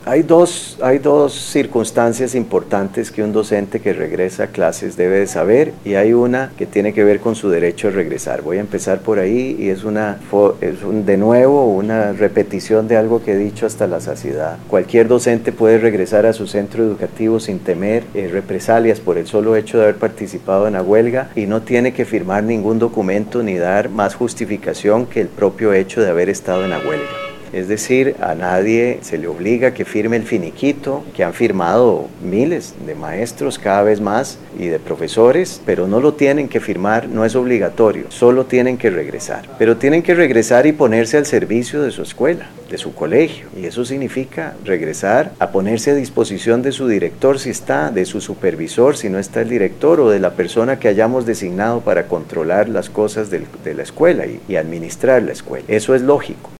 Hay dos circunstancias importantes que un docente que regresa a clases debe de saber, y hay una que tiene que ver con su derecho a regresar. Voy a empezar por ahí, y es de nuevo una repetición de algo que he dicho hasta la saciedad. Cualquier docente puede regresar a su centro educativo sin temer represalias por el solo hecho de haber participado en la huelga, y no tiene que firmar ningún documento ni dar más justificación que el propio hecho de haber estado en la huelga. Es decir, a nadie se le obliga que firme el finiquito que han firmado miles de maestros cada vez más y de profesores, pero no lo tienen que firmar, no es obligatorio, solo tienen que regresar. Pero tienen que regresar y ponerse al servicio de su escuela, de su colegio, y eso significa regresar a ponerse a disposición de su director si está, de su supervisor si no está el director, o de la persona que hayamos designado para controlar las cosas de la escuela y administrar la escuela. Eso es lógico.